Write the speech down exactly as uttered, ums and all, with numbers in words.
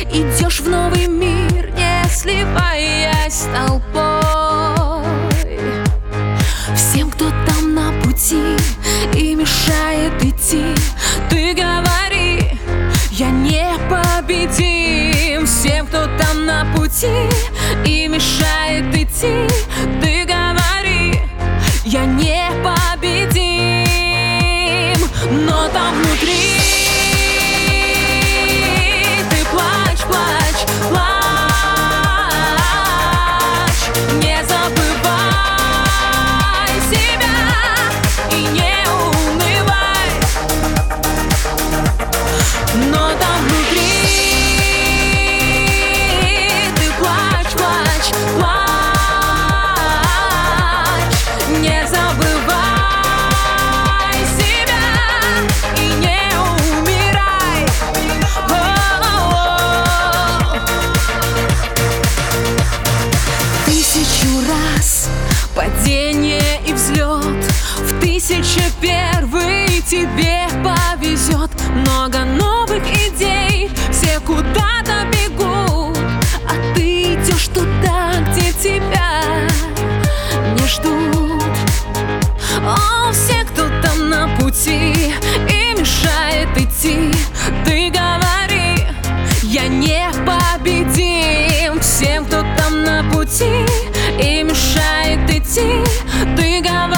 идешь в новый мир, не сливаясь с толпой. Всем, кто там на пути и мешает идти, ты говори: я непобедим. Всем, кто там на пути и мешает идти, ты говори: я непобедим. Но там внутри ты плачь, плачь, плачь. Не забывай себя и не унывай. Но там внутри ты плачь, плачь, плачь. Не забывай себя и не умирай. О-о-о. Тысячу раз падение и взлет, в тысяча первый тебе повезет. Много новых идей, все куда-то бегут, а ты идешь туда, где тебя не ждут. О, все, кто там на пути и мешает идти, ты говори: я непобедим. Всем, кто там на пути и мешает идти, ты говори: